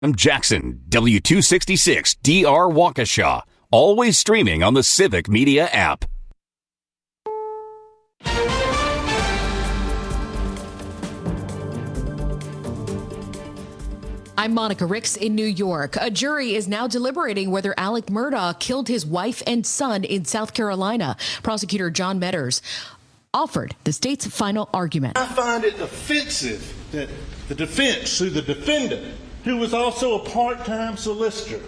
I'm Jackson, W266 DR Waukesha, always streaming on the Civic Media app. I'm Monica Ricks in New York. A jury is now deliberating whether Alec Murdaugh killed his wife and son in South Carolina. Prosecutor John Meadors offered the state's final argument. I find it offensive that the defense, through the defendant, who was also a part-time solicitor,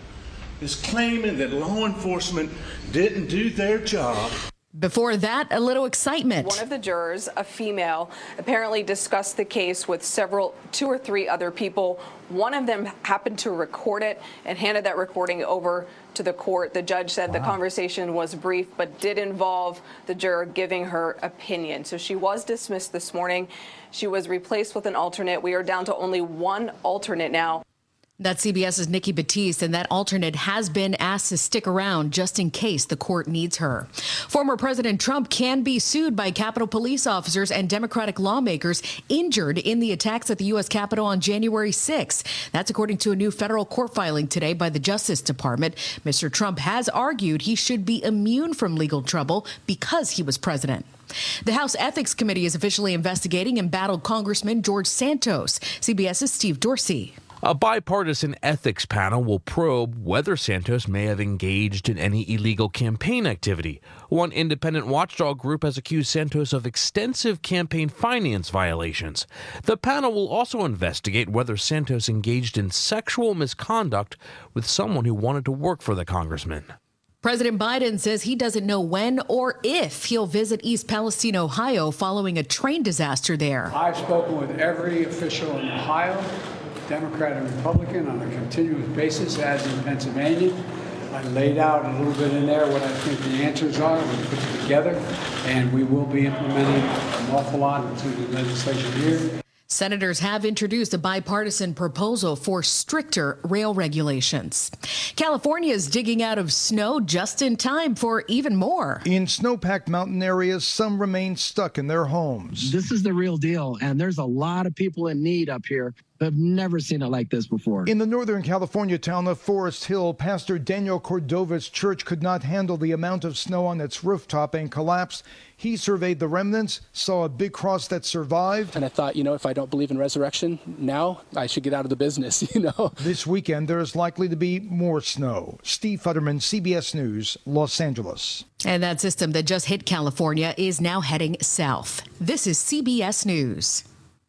is claiming that law enforcement didn't do their job. Before that, a little excitement. One of the jurors, a female, apparently discussed the case with two or three other people. One of them happened to record it and handed that recording over to the court. The judge said the conversation was brief, but did involve the juror giving her opinion. So she was dismissed this morning. She was replaced with an alternate. We are down to only one alternate now. That's CBS's Nikki Batiste, and that alternate has been asked to stick around just in case the court needs her. Former President Trump can be sued by Capitol police officers and Democratic lawmakers injured in the attacks at the U.S. Capitol on January 6. That's according to a new federal court filing today by the Justice Department. Mr. Trump has argued he should be immune from legal trouble because he was president. The House Ethics Committee is officially investigating embattled Congressman George Santos. CBS's Steve Dorsey. A bipartisan ethics panel will probe whether Santos may have engaged in any illegal campaign activity. One independent watchdog group has accused Santos of extensive campaign finance violations. The panel will also investigate whether Santos engaged in sexual misconduct with someone who wanted to work for the congressman. President Biden says he doesn't know when or if he'll visit East Palestine, Ohio, following a train disaster there. I've spoken with every official in Ohio, Democrat and Republican, on a continuous basis, as in Pennsylvania. I laid out a little bit in there what I think the answers are. We put it together, and we will be implementing an awful lot into the legislation here. Senators have introduced a bipartisan proposal for stricter rail regulations. California is digging out of snow just in time for even more. In snow-packed mountain areas, some remain stuck in their homes. This is the real deal, and there's a lot of people in need up here. I've never seen it like this before. In the Northern California town of Forest Hill, Pastor Daniel Cordova's church could not handle the amount of snow on its rooftop and collapsed. He surveyed the remnants, saw a big cross that survived. And I thought, if I don't believe in resurrection now, I should get out of the business, This weekend, there is likely to be more snow. Steve Futterman, CBS News, Los Angeles. And that system that just hit California is now heading south. This is CBS News.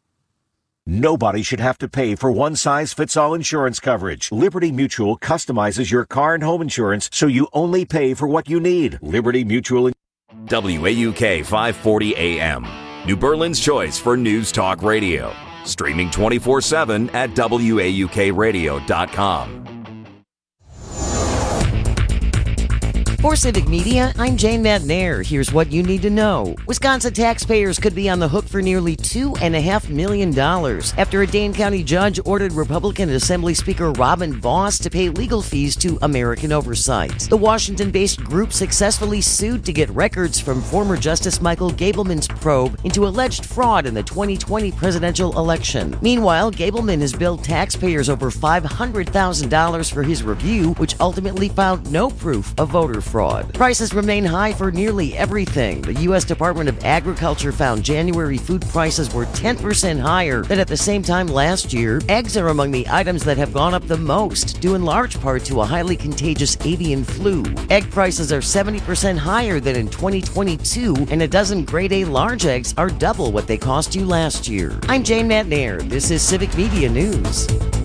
Nobody should have to pay for one-size-fits-all insurance coverage. Liberty Mutual customizes your car and home insurance so you only pay for what you need. Liberty Mutual. WAUK 540 AM, New Berlin's choice for News Talk Radio. Streaming 24/7 at WAUKradio.com. For Civic Media, I'm Jane Madnair. Here's what you need to know. Wisconsin taxpayers could be on the hook for nearly $2.5 million after a Dane County judge ordered Republican Assembly Speaker Robin Vos to pay legal fees to American Oversight. The Washington-based group successfully sued to get records from former Justice Michael Gableman's probe into alleged fraud in the 2020 presidential election. Meanwhile, Gableman has billed taxpayers over $500,000 for his review, which ultimately found no proof of voter fraud. Prices remain high for nearly everything. The U.S. Department of Agriculture found January food prices were 10% higher than at the same time last year. Eggs are among the items that have gone up the most, due in large part to a highly contagious avian flu. Egg prices are 70% higher than in 2022, and a dozen grade A large eggs are double what they cost you last year. I'm Jane Madnair. This is Civic Media News.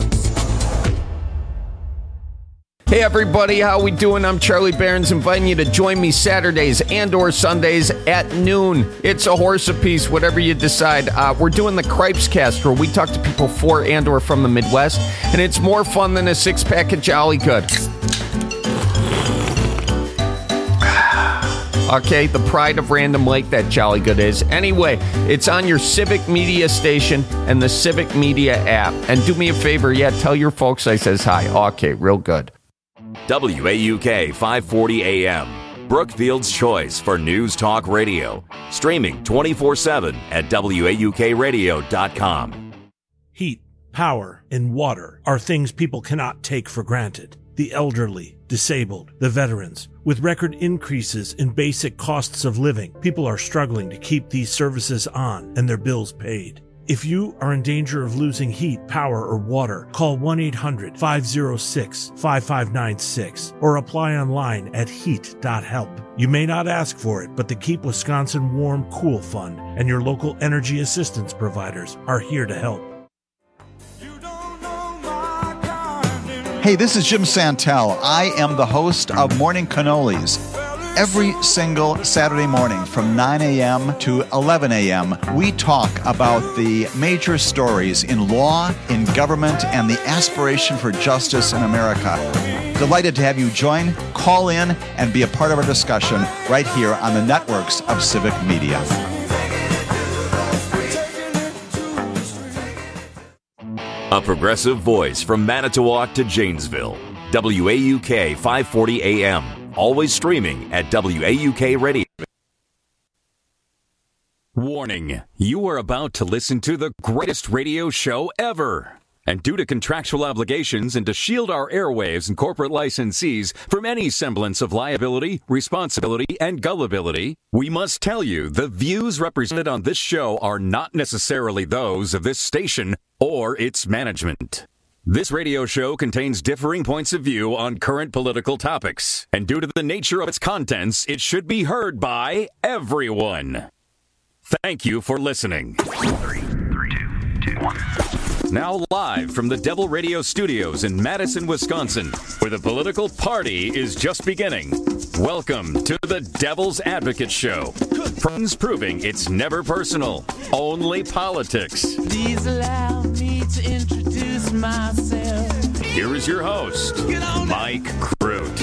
Hey everybody, how we doing? I'm Charlie Barons, inviting you to join me Saturdays and or Sundays at noon. It's a horse apiece, whatever you decide. We're doing the Cripes Cast, where we talk to people for and or from the Midwest, and it's more fun than a six-pack of Jolly Good. Okay, the pride of Random Lake, that Jolly Good is. Anyway, it's on your Civic Media station and the Civic Media app. And do me a favor, tell your folks I says hi. Okay, real good. WAUK 540 AM, Brookfield's choice for News Talk Radio. Streaming 24/7 at WAUKradio.com. Heat power, and water are things people cannot take for granted. The elderly, disabled, the veterans. With record increases in basic costs of living, people are struggling to keep these services on and their bills paid. If you are in danger of losing heat, power, or water, call 1-800-506-5596 or apply online at heat.help. You may not ask for it, but the Keep Wisconsin Warm Cool Fund and your local energy assistance providers are here to help. Hey, this is Jim Santel. I am the host of Morning Cannolis. Every single Saturday morning from 9 a.m. to 11 a.m., we talk about the major stories in law, in government, and the aspiration for justice in America. Delighted to have you join, call in, and be a part of our discussion right here on the networks of Civic Media. A progressive voice from Manitowoc to Janesville. WAUK 540 AM. Always streaming at WAUK Radio. Warning, you are about to listen to the greatest radio show ever. And due to contractual obligations and to shield our airwaves and corporate licensees from any semblance of liability, responsibility, and gullibility, we must tell you the views represented on this show are not necessarily those of this station or its management. This radio show contains differing points of view on current political topics, and due to the nature of its contents, it should be heard by everyone. Thank you for listening. 3, 2, 1. Now live from the Devil Radio Studios in Madison, Wisconsin, where the political party is just beginning. Welcome to the Devil's Advocate Show. Friends proving it's never personal, only politics. Please allow me to introduce myself. Here is your host, Mike Crute.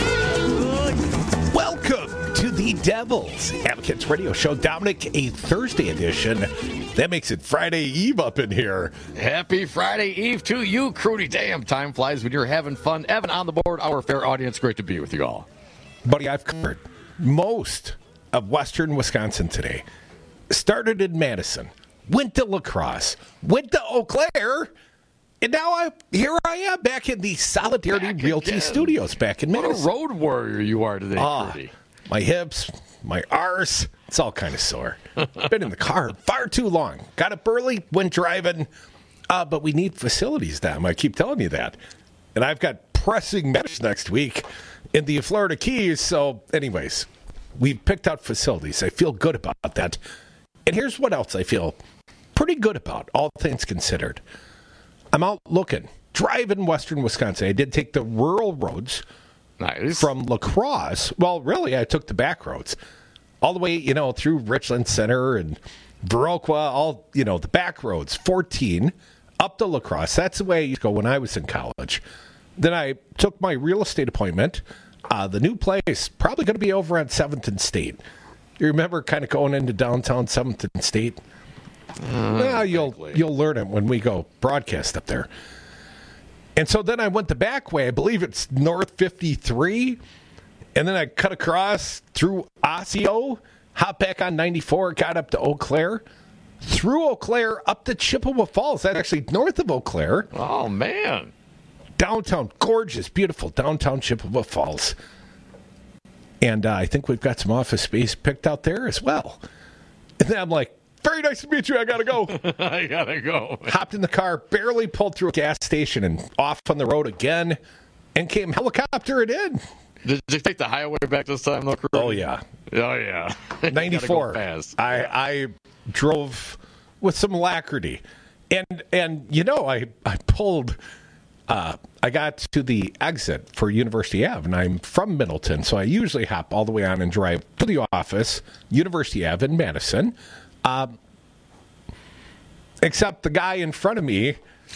Welcome to the Devil's Advocates Radio Show. Dominic, a Thursday edition. That makes it Friday Eve up in here. Happy Friday Eve to you, Crudy. Damn, time flies when you're having fun. Evan on the board, our fair audience. Great to be with you all. Buddy, I've covered most of western Wisconsin today. Started in Madison, went to La Crosse, went to Eau Claire, and now here I am back in the Solidarity Realty Studios back in Madison. What a road warrior you are today, Crudy. My hips, my arse, it's all kind of sore. Been in the car far too long. Got up early, went driving. But we need facilities, Dom. I keep telling you that. And I've got pressing matters next week in the Florida Keys. So anyways, we've picked out facilities. I feel good about that. And here's what else I feel pretty good about, all things considered. I'm out looking, driving western Wisconsin. I did take the rural roads. Nice. From La Crosse. Well, really, I took the back roads. All the way, through Richland Center and Viroqua, all, the back roads, 14, up to La Crosse. That's the way I used to go when I was in college. Then I took my real estate appointment. The new place, probably going to be over on 7th and State. You remember kind of going into downtown 7th and State? Well, you'll learn it when we go broadcast up there. And so then I went the back way. I believe it's North 53. And then I cut across through Osseo, hop back on 94, got up to Eau Claire, through Eau Claire up to Chippewa Falls. That's actually north of Eau Claire. Oh, man. Downtown, gorgeous, beautiful downtown Chippewa Falls. And I think we've got some office space picked out there as well. And then I'm like, very nice to meet you. I got to go. I got to go. Hopped in the car, barely pulled through a gas station and off on the road again, and came helicopter it in. Did you take the highway back this time, though, Crudy? Oh, yeah. Oh, yeah. 94. Fast. I drove with some alacrity. And I pulled, I got to the exit for University Ave, and I'm from Middleton, so I usually hop all the way on and drive to the office, University Ave in Madison. Except the guy in front of me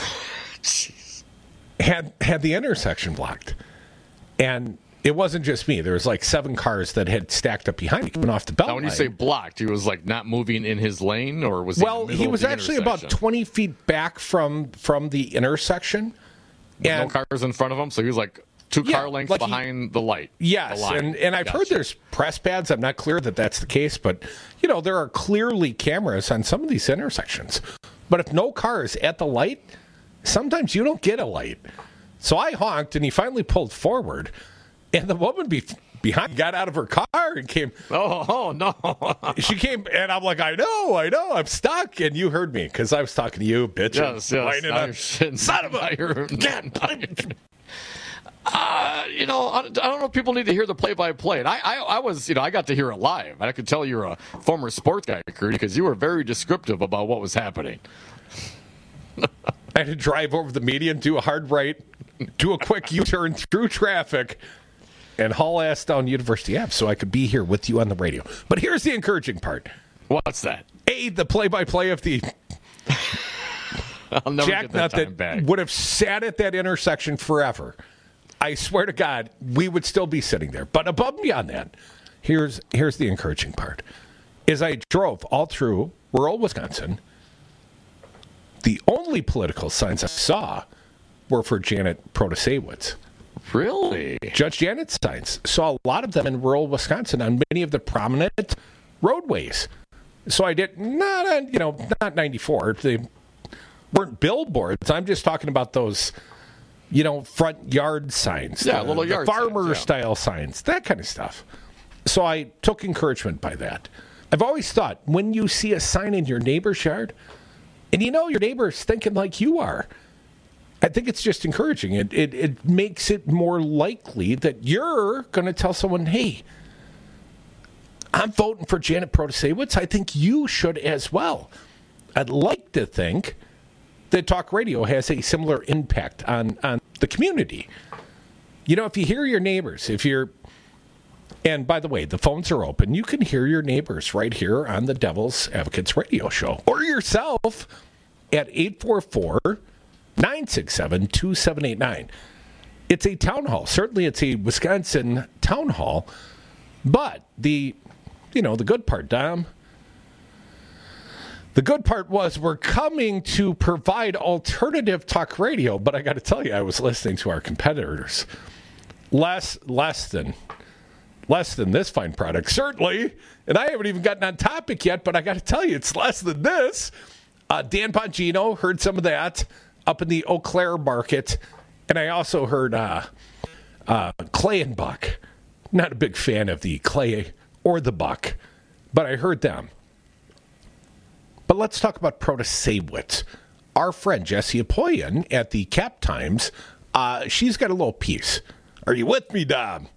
had the intersection blocked. And it wasn't just me. There was like 7 cars that had stacked up behind me coming off the belt line. Now, when you say blocked, he was like not moving in his lane, or was he in the middle he was actually about 20 feet back from the intersection. And no cars in front of him, so he was like 2 car lengths behind the light. Yes, and I've heard there's press pads. I'm not clear that that's the case, but, there are clearly cameras on some of these intersections. But if no car is at the light, sometimes you don't get a light. So I honked, and he finally pulled forward, and the woman behind got out of her car and came. Oh, no. She came, and I'm like, I know, I'm stuck. And you heard me, because I was talking to you, bitch. Yes. Son of a... I don't know if people need to hear the play-by-play. And I was, I got to hear it live. I could tell you're a former sports guy, Crudy, because you were very descriptive about what was happening. I had to drive over the median, do a hard right, do a quick U-turn through traffic, and haul ass down University Ave so I could be here with you on the radio. But here's the encouraging part. What's that? The play-by-play of the I'll never get that time back. Would have sat at that intersection forever. I swear to God, we would still be sitting there. But above and beyond that, here's the encouraging part. As I drove all through rural Wisconsin, the only political signs I saw were for Janet Protasewicz. Really? Judge Janet's signs. Saw a lot of them in rural Wisconsin on many of the prominent roadways. So I did not 94. They weren't billboards. I'm just talking about those, front yard signs. Yeah, little yard farmer style signs, that kind of stuff. So I took encouragement by that. I've always thought when you see a sign in your neighbor's yard, and your neighbor's thinking like you are, I think it's just encouraging. It makes it more likely that you're going to tell someone, hey, I'm voting for Janet Protasewicz. I think you should as well. I'd like to think that talk radio has a similar impact on the community. If you hear your neighbors, and by the way, the phones are open. You can hear your neighbors right here on the Devil's Advocates radio show, or yourself at 844-967-2789. It's a town hall. Certainly it's a Wisconsin town hall. But the good part, Dom, the good part was we're coming to provide alternative talk radio. But I got to tell you, I was listening to our competitors. Less than this fine product, certainly. And I haven't even gotten on topic yet, but I got to tell you, it's less than this. Dan Bongino, heard some of that up in the Eau Claire market. And I also heard Clay and Buck. Not a big fan of the Clay or the Buck, but I heard them. But let's talk about Protasewicz. Our friend Jessie Apoyan at the Cap Times, she's got a little piece. Are you with me, Dom?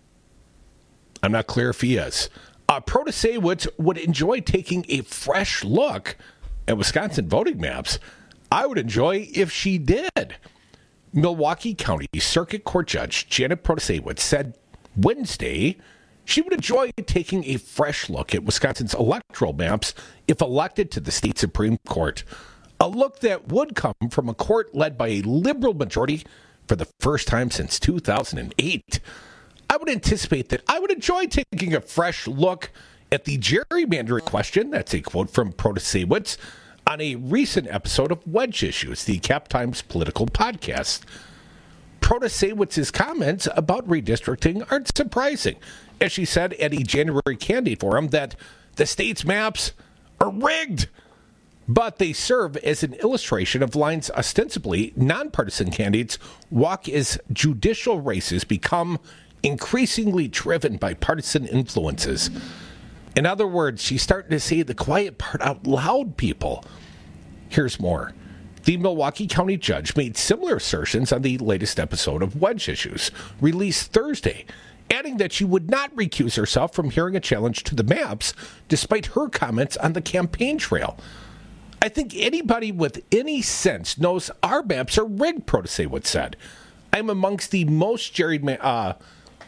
I'm not clear if he is. Protasewicz would enjoy taking a fresh look at Wisconsin voting maps. I would enjoy if she did. Milwaukee County Circuit Court Judge Janet Protasewicz said Wednesday she would enjoy taking a fresh look at Wisconsin's electoral maps if elected to the state Supreme Court. A look that would come from a court led by a liberal majority for the first time since 2008. I would anticipate that I would enjoy taking a fresh look at the gerrymandering question, that's a quote from Protasewicz, on a recent episode of Wedge Issues, the Cap Times political podcast. Protasewicz's comments about redistricting aren't surprising, as she said at a January candidate forum that the state's maps are rigged, but they serve as an illustration of lines ostensibly nonpartisan candidates walk as judicial races become increasingly driven by partisan influences. In other words, she's starting to say the quiet part out loud, people. Here's more. The Milwaukee County judge made similar assertions on the latest episode of Wedge Issues, released Thursday, adding that she would not recuse herself from hearing a challenge to the maps, despite her comments on the campaign trail. I think anybody with any sense knows our maps are rigged, Protasewicz said. I'm amongst the most gerrymandered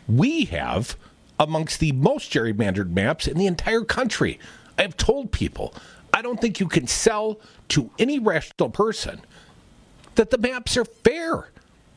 maps in the entire country. I have told people, I don't think you can sell to any rational person that the maps are fair.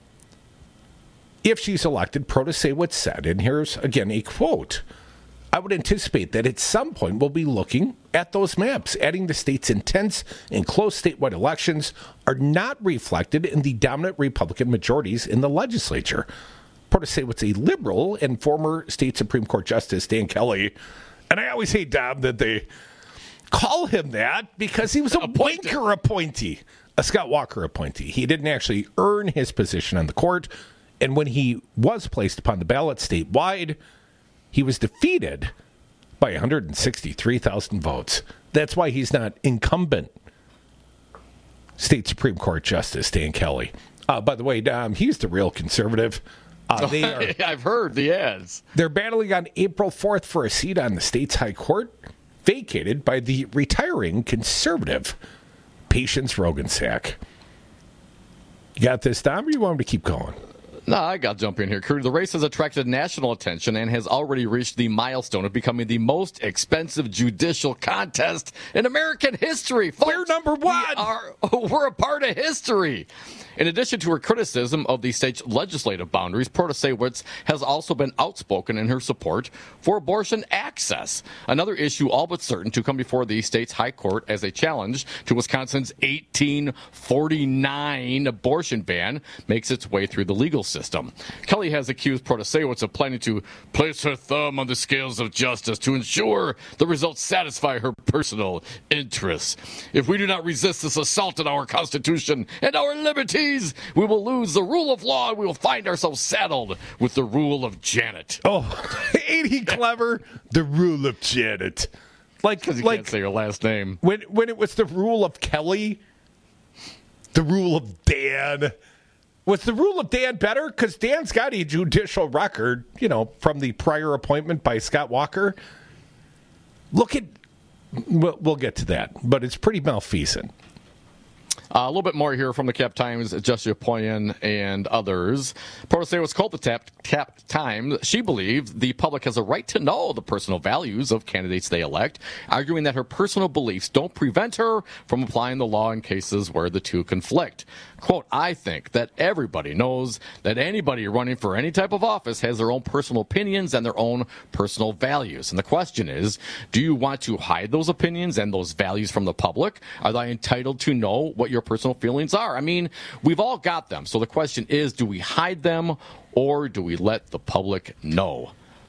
If she's elected, Protasewicz said, and here's again a quote, I would anticipate that at some point we'll be looking at those maps, adding the state's intense and close statewide elections are not reflected in the dominant Republican majorities in the legislature. Protasewicz, a liberal and former state Supreme Court Justice Dan Kelly, and I always hate, Dom, that they call him that because he was a wanker appointee. a Scott Walker appointee. He didn't actually earn his position on the court. And when he was placed upon the ballot statewide, he was defeated by 163,000 votes. That's why he's not incumbent State Supreme Court Justice Dan Kelly. By the way, he's the real conservative. I've heard the ads. They're battling on April 4th for a seat on the state's high court, vacated by the retiring conservative Patience Rogensack. You got this, Dom, or you want me to keep going? No, I got to jump in here, Crew. The race has attracted national attention and has already reached the milestone of becoming the most expensive judicial contest in American history. Folks, we're number one. We're a part of history. In addition to her criticism of the state's legislative boundaries, Protasewicz has also been outspoken in her support for abortion access, another issue all but certain to come before the state's high court as a challenge to Wisconsin's 1849 abortion ban makes its way through the legal system. Kelly has accused Protasewicz of planning to place her thumb on the scales of justice to ensure the results satisfy her personal interests. If we do not resist this assault on our Constitution and our liberties, we will lose the rule of law and we will find ourselves saddled with the rule of Janet. Oh, ain't he clever? The rule of Janet. Because you can't say her last name. When it was the rule of Kelly, the rule of Dan. Was the rule of Dan better? Because Dan's got a judicial record, from the prior appointment by Scott Walker. We'll get to that, but it's pretty malfeasant. A little bit more here from the Cap Times, Jesse Apoyan and others. Protasewicz called the Cap Times. She believes the public has a right to know the personal values of candidates they elect, arguing that her personal beliefs don't prevent her from applying the law in cases where the two conflict. Quote, I think that everybody knows that anybody running for any type of office has their own personal opinions and their own personal values. And the question is, do you want to hide those opinions and those values from the public? Are they entitled to know what your personal feelings are? I mean, we've all got them. So the question is, do we hide them or do we let the public know?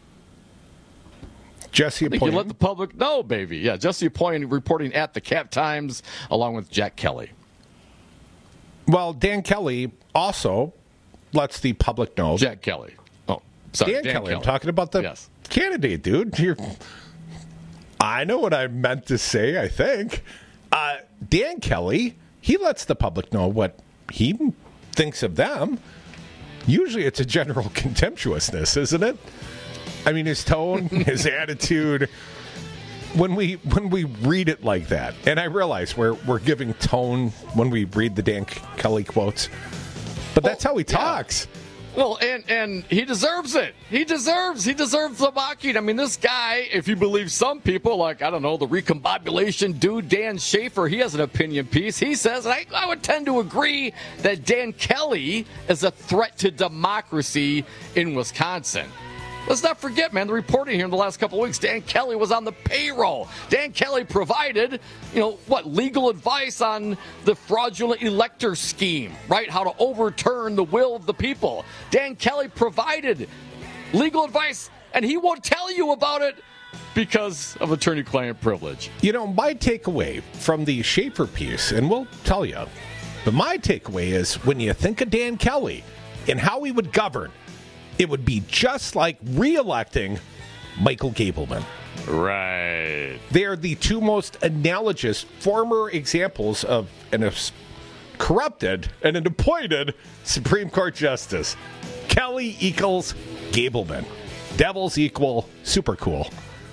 Jesse Apoyan. You let the public know, baby. Yeah, Jesse Apoyan reporting at the Cap Times along with Jack Kelly. Well, Dan Kelly also lets the public know. Jack Kelly. Oh, sorry. Dan Kelly. I'm talking about the candidate, dude. I know what I meant to say, I think. Dan Kelly, he lets the public know what he thinks of them. Usually it's a general contemptuousness, isn't it? I mean, his tone, his attitude. When we read it like that, and I realize we're giving tone when we read the Dan Kelly quotes, but that's how he talks. Well, and he deserves it. He deserves the mocking. I mean, this guy, if you believe some people, like, I don't know, the recombobulation dude, Dan Schaefer, he has an opinion piece. He says, and I would tend to agree, that Dan Kelly is a threat to democracy in Wisconsin. Let's not forget, man, the reporting here in the last couple of weeks, Dan Kelly was on the payroll. Dan Kelly provided, legal advice on the fraudulent elector scheme, right? How to overturn the will of the people. Dan Kelly provided legal advice, and he won't tell you about it because of attorney-client privilege. My takeaway from the Schaefer piece, and we'll tell you, but my takeaway is when you think of Dan Kelly and how he would govern, it would be just like re-electing Michael Gableman. Right. They are the two most analogous former examples of an corrupted and an appointed Supreme Court Justice. Kelly equals Gableman. Devils equal super cool.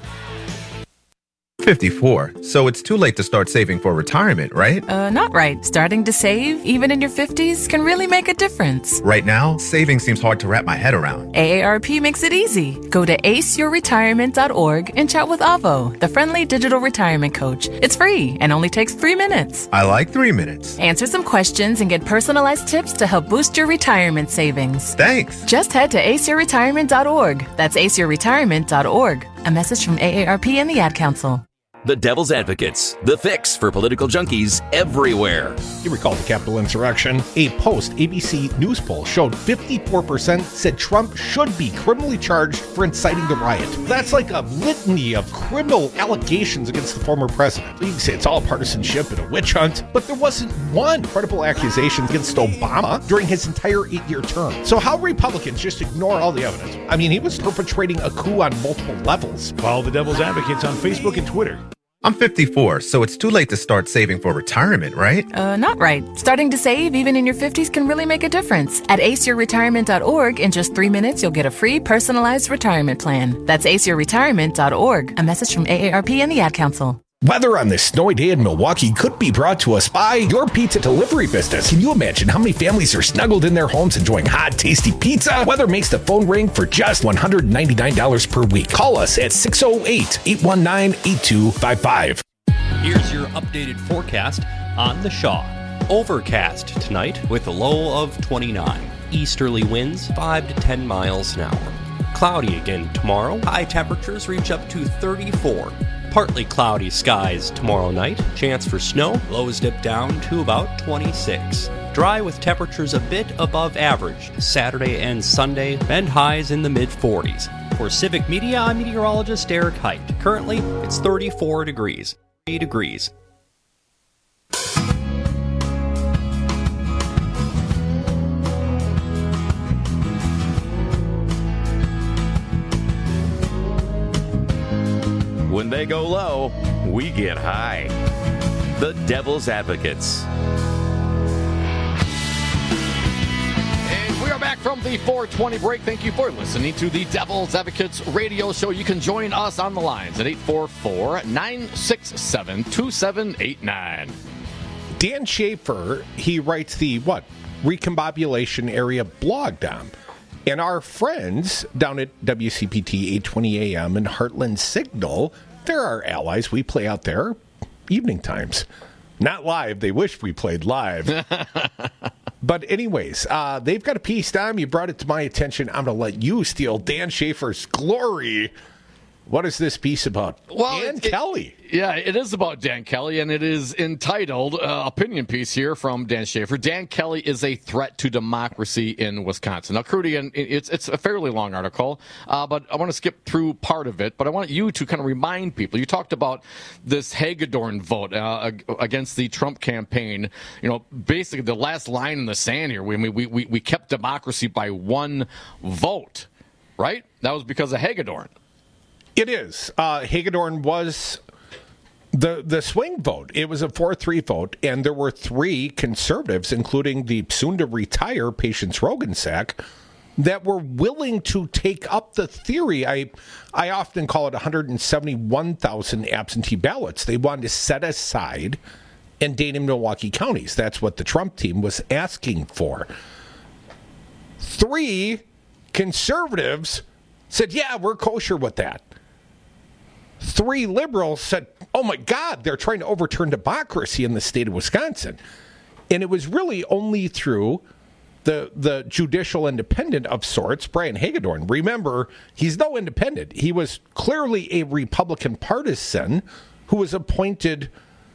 54, so it's too late to start saving for retirement, right? Not right. Starting to save, even in your 50s, can really make a difference. Right now, saving seems hard to wrap my head around. AARP makes it easy. Go to aceyourretirement.org and chat with Avo, the friendly digital retirement coach. It's free and only takes 3 minutes. I like 3 minutes. Answer some questions and get personalized tips to help boost your retirement savings. Thanks. Just head to aceyourretirement.org. That's aceyourretirement.org. A message from AARP and the Ad Council. The Devil's Advocates, the fix for political junkies everywhere. You recall the Capitol insurrection? A post-ABC News poll showed 54% said Trump should be criminally charged for inciting the riot. That's like a litany of criminal allegations against the former president. You can say it's all partisanship and a witch hunt, but there wasn't one credible accusation against Obama during his entire 8-year term. So how Republicans just ignore all the evidence? I mean, he was perpetrating a coup on multiple levels. Follow the Devil's Advocates on Facebook and Twitter. I'm 54, so it's too late to start saving for retirement, right? Not right. Starting to save even in your 50s can really make a difference. At aceyourretirement.org, in just 3 minutes, you'll get a free personalized retirement plan. That's aceyourretirement.org. A message from AARP and the Ad Council. Weather on this snowy day in Milwaukee could be brought to us by your pizza delivery business. Can you imagine how many families are snuggled in their homes enjoying hot, tasty pizza? Weather makes the phone ring for just $199 per week. Call us at 608-819-8255. Here's your updated forecast on the Shaw. Overcast tonight with a low of 29. Easterly winds 5 to 10 miles an hour. Cloudy again tomorrow. High temperatures reach up to 34. Partly cloudy skies tomorrow night. Chance for snow. Lows dip down to about 26. Dry with temperatures a bit above average Saturday and Sunday, and highs in the mid-40s. For Civic Media, I'm meteorologist Eric Height. Currently, it's 34 degrees. 3 degrees. When they go low, we get high. The Devil's Advocates. And we are back from the 420 break. Thank you for listening to the Devil's Advocates radio show. You can join us on the lines at 844-967-2789. Dan Schaefer, he writes the, Recombobulation Area blog down. And our friends down at WCPT 820 AM and Heartland Signal, they're our allies. We play out there evening times. Not live. They wish we played live. But anyways, they've got a piece, Dom. You brought it to my attention. I'm going to let you steal Dan Schaefer's glory. What is this piece about? Dan Kelly. Yeah, it is about Dan Kelly, and it is entitled opinion piece here from Dan Schaefer. Dan Kelly is a threat to democracy in Wisconsin. Now, Crudy, and it's a fairly long article, but I want to skip through part of it. But I want you to kind of remind people. You talked about this Hagedorn vote against the Trump campaign. You know, basically the last line in the sand here. We kept democracy by one vote, right? That was because of Hagedorn. It is. Hagedorn was the swing vote. It was a 4-3 vote, and there were 3 conservatives, including the soon-to-retire Patience Roggensack, that were willing to take up the theory. I often call it 171,000 absentee ballots. They wanted to set aside in Dane and Milwaukee counties. That's what the Trump team was asking for. 3 conservatives said, yeah, we're kosher with that. 3 liberals said, oh, my God, they're trying to overturn democracy in the state of Wisconsin. And it was really only through the judicial independent of sorts, Brian Hagedorn. Remember, he's no independent. He was clearly a Republican partisan who was appointed,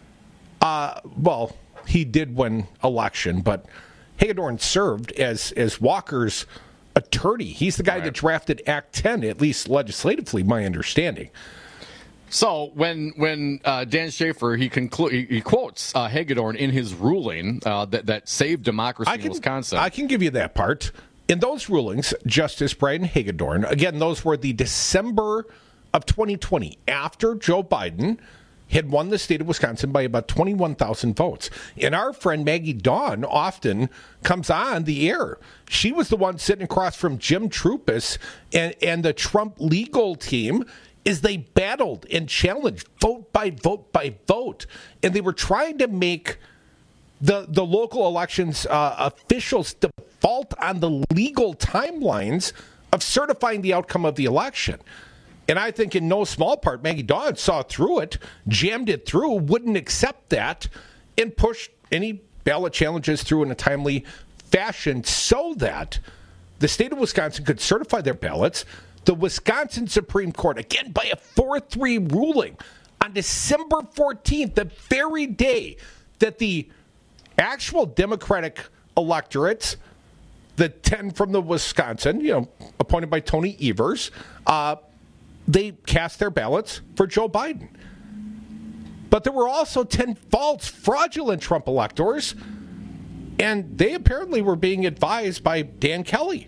he did win election, but Hagedorn served as Walker's attorney. He's the guy that drafted Act 10, at least legislatively, my understanding. So when Dan Schaefer he quotes Hagedorn in his ruling that saved democracy in Wisconsin. I can give you that part. In those rulings, Justice Brian Hagedorn, again, those were the December of 2020, after Joe Biden had won the state of Wisconsin by about 21,000 votes. And our friend Maggie Dawn often comes on the air. She was the one sitting across from Jim Troupis and the Trump legal team as they battled and challenged vote by vote by vote. And they were trying to make the local elections officials default on the legal timelines of certifying the outcome of the election. And I think in no small part, Maggie Dawn saw through it, jammed it through, wouldn't accept that, and pushed any ballot challenges through in a timely fashion so that the state of Wisconsin could certify their ballots. The Wisconsin Supreme Court, again by a 4-3 ruling On December 14th, the very day that the actual Democratic electorates, the 10 from the Wisconsin, appointed by Tony Evers, they cast their ballots for Joe Biden. But there were also 10 false, fraudulent Trump electors, and they apparently were being advised by Dan Kelly,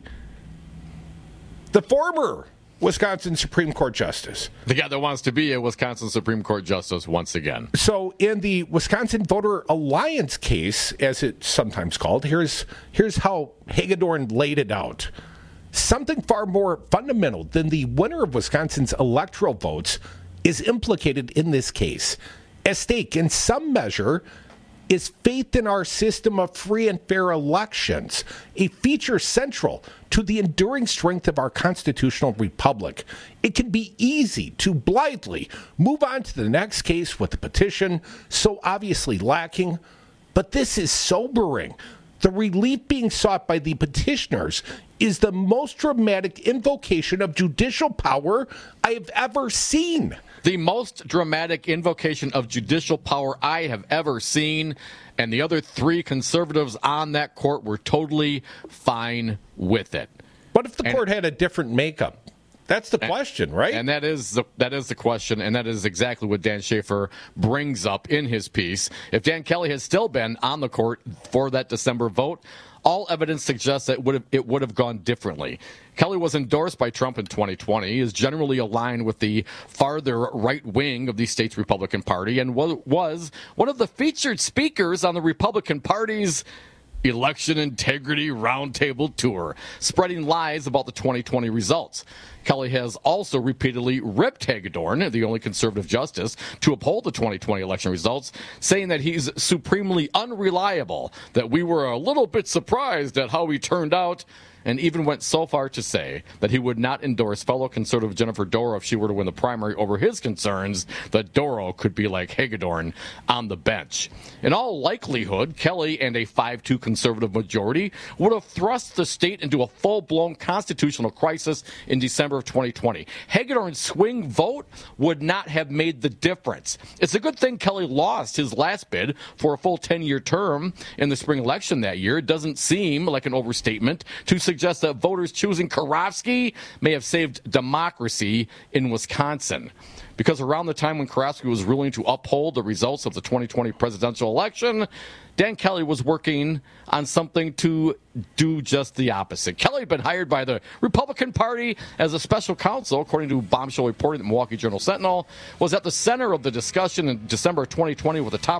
the former Wisconsin Supreme Court Justice. The guy that wants to be a Wisconsin Supreme Court Justice once again. So in the Wisconsin Voter Alliance case, as it's sometimes called, here's how Hagedorn laid it out. Something far more fundamental than the winner of Wisconsin's electoral votes is implicated in this case. At stake, in some measure, is faith in our system of free and fair elections, a feature central to the enduring strength of our constitutional republic. It can be easy to blithely move on to the next case with a petition so obviously lacking, but this is sobering. The relief being sought by the petitioners is the most dramatic invocation of judicial power I have ever seen. The most dramatic invocation of judicial power I have ever seen, and the other 3 conservatives on that court were totally fine with it. What if the court had a different makeup? That's the question, right? And that is the question, and that is exactly what Dan Schaefer brings up in his piece. If Dan Kelly has still been on the court for that December vote, all evidence suggests that it would have gone differently. Kelly was endorsed by Trump in 2020, is generally aligned with the farther right wing of the state's Republican Party, and was one of the featured speakers on the Republican Party's Election Integrity Roundtable Tour, spreading lies about the 2020 results. Kelly has also repeatedly ripped Hagedorn, the only conservative justice to uphold the 2020 election results, saying that he's supremely unreliable, that we were a little bit surprised at how he turned out, and even went so far to say that he would not endorse fellow conservative Jennifer Dorow if she were to win the primary over his concerns that Dorow could be like Hagedorn on the bench. In all likelihood, Kelly and a 5-2 conservative majority would have thrust the state into a full-blown constitutional crisis in December of 2020. Hagedorn's swing vote would not have made the difference. It's a good thing Kelly lost his last bid for a full 10-year term in the spring election that year. It doesn't seem like an overstatement to suggest that voters choosing Karofsky may have saved democracy in Wisconsin. Because around the time when Karofsky was ruling to uphold the results of the 2020 presidential election, Dan Kelly was working on something to do just the opposite. Kelly had been hired by the Republican Party as a special counsel, according to bombshell reporting in the Milwaukee Journal-Sentinel, was at the center of the discussion in December of 2020 with the top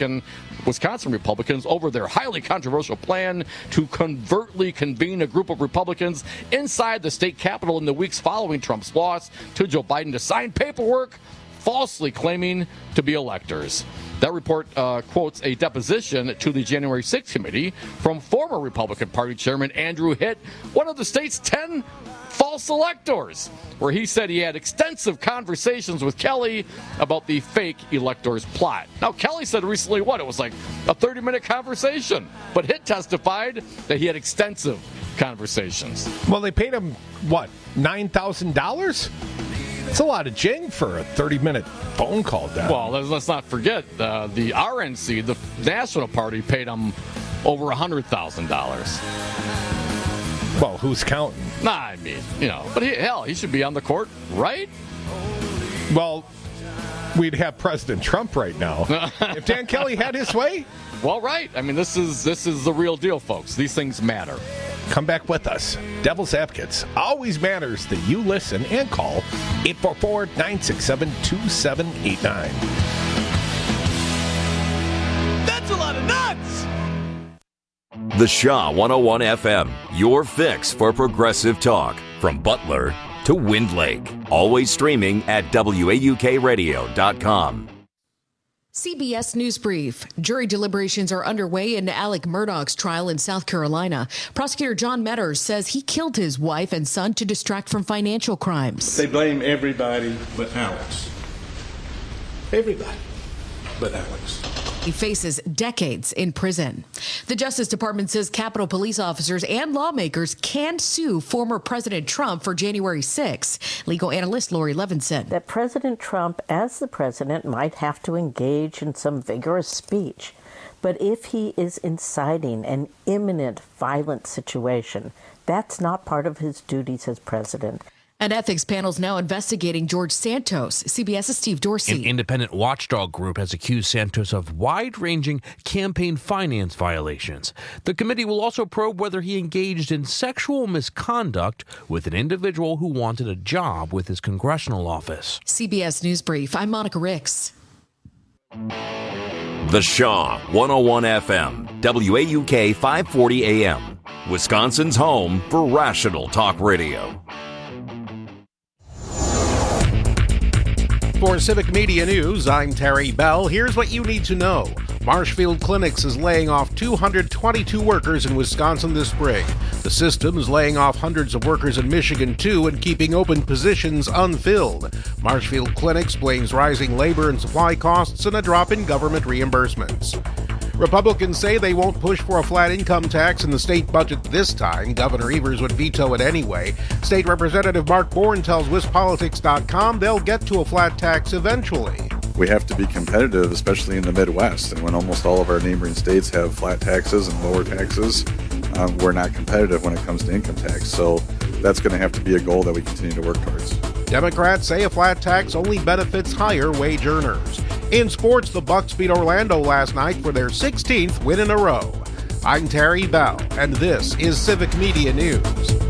Wisconsin Republicans over their highly controversial plan to covertly convene a group of Republicans inside the state capitol in the weeks following Trump's loss to Joe Biden to sign paperwork falsely claiming to be electors. That report quotes a deposition to the January 6th committee from former Republican Party Chairman Andrew Hitt, one of the state's 10 false electors, where he said he had extensive conversations with Kelly about the fake electors plot. Now, Kelly said recently, it was like a 30-minute conversation, but Hitt testified that he had extensive conversations. Well, they paid him, $9,000? It's a lot of jing for a 30-minute phone call, Dan. Well, let's not forget, the RNC, the National Party, paid him over $100,000. Well, who's counting? But he should be on the court, right? Well, we'd have President Trump right now. If Dan Kelly had his way? Well, right. I mean, this is the real deal, folks. These things matter. Come back with us. Devil's Advocates. Always matters that you listen and call 844-967-2789. That's a lot of nuts! The Shaw 101 FM, your fix for progressive talk. From Butler to Wind Lake. Always streaming at WAUKradio.com. CBS News Brief. Jury deliberations are underway in Alec Murdaugh's trial in South Carolina. Prosecutor John Metters says he killed his wife and son to distract from financial crimes. They blame everybody but Alex. Everybody but Alex. He faces decades in prison. The Justice Department says Capitol Police officers and lawmakers can sue former President Trump for January 6. Legal analyst Lori Levinson. That President Trump, as the president, might have to engage in some vigorous speech. But if he is inciting an imminent violent situation, that's not part of his duties as president. An ethics panel is now investigating George Santos. CBS's Steve Dorsey. An independent watchdog group has accused Santos of wide-ranging campaign finance violations. The committee will also probe whether he engaged in sexual misconduct with an individual who wanted a job with his congressional office. CBS News Brief. I'm Monica Ricks. The Shaw 101 FM, WAUK 540 AM, Wisconsin's home for rational talk radio. For Civic Media News, I'm Terry Bell. Here's what you need to know. Marshfield Clinics is laying off 222 workers in Wisconsin this spring. The system is laying off hundreds of workers in Michigan, too, and keeping open positions unfilled. Marshfield Clinics blames rising labor and supply costs and a drop in government reimbursements. Republicans say they won't push for a flat income tax in the state budget this time. Governor Evers would veto it anyway. State Representative Mark Bourne tells WisPolitics.com they'll get to a flat tax eventually. We have to be competitive, especially in the Midwest. And when almost all of our neighboring states have flat taxes and lower taxes, we're not competitive when it comes to income tax. So that's going to have to be a goal that we continue to work towards. Democrats say a flat tax only benefits higher wage earners. In sports, the Bucks beat Orlando last night for their 16th win in a row. I'm Terry Bell, and this is Civic Media News.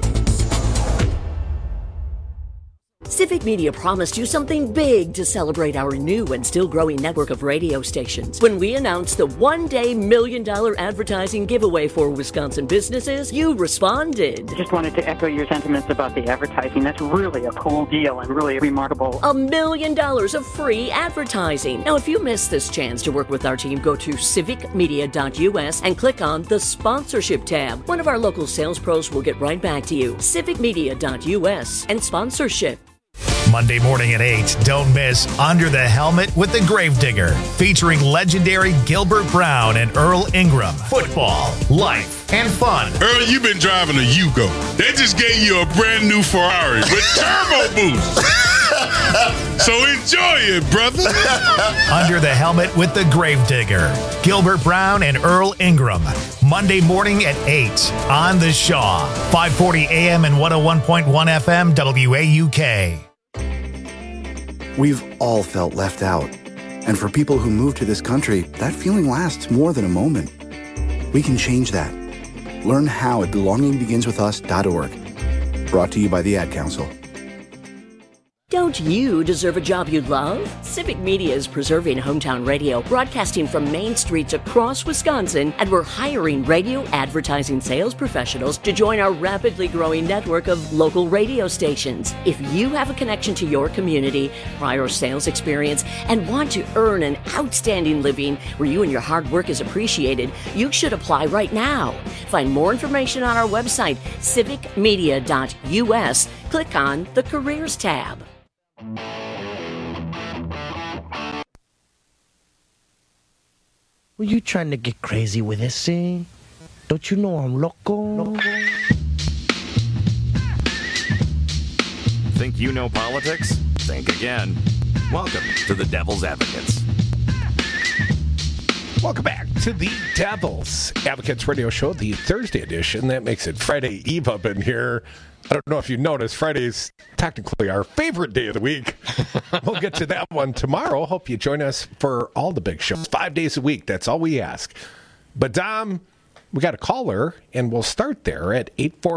Civic Media promised you something big to celebrate our new and still growing network of radio stations. When we announced the one-day $1 million advertising giveaway for Wisconsin businesses, you responded. Just wanted to echo your sentiments about the advertising. That's really a cool deal and really remarkable. $1 million of free advertising. Now, if you missed this chance to work with our team, go to civicmedia.us and click on the sponsorship tab. One of our local sales pros will get right back to you. civicmedia.us and sponsorship. Monday morning at 8, don't miss Under the Helmet with the Gravedigger, featuring legendary Gilbert Brown and Earl Ingram. Football, life, and fun. Earl, you've been driving a Yugo. They just gave you a brand new Ferrari with turbo boost. So enjoy it, brother. Under the Helmet with the Gravedigger, Gilbert Brown and Earl Ingram. Monday morning at 8 on The Shaw, 540 AM and 101.1 FM WAUK. We've all felt left out. And for people who move to this country, that feeling lasts more than a moment. We can change that. Learn how at belongingbeginswithus.org. Brought to you by the Ad Council. Don't you deserve a job you love? Civic Media is preserving hometown radio, broadcasting from main streets across Wisconsin, and we're hiring radio advertising sales professionals to join our rapidly growing network of local radio stations. If you have a connection to your community, prior sales experience, and want to earn an outstanding living where you and your hard work is appreciated, you should apply right now. Find more information on our website, civicmedia.us. Click on the Careers tab. Were you trying to get crazy with this, eh? Don't you know I'm loco? Think you know politics? Think again. Welcome to the Devil's Advocates. Welcome back to the Devil's Advocates Radio Show, the Thursday edition. That makes it Friday Eve up in here. I don't know if you noticed, Friday is technically our favorite day of the week. We'll get to that one tomorrow. Hope you join us for all the big shows. 5 days a week, that's all we ask. But Dom, we got a caller, and we'll start there at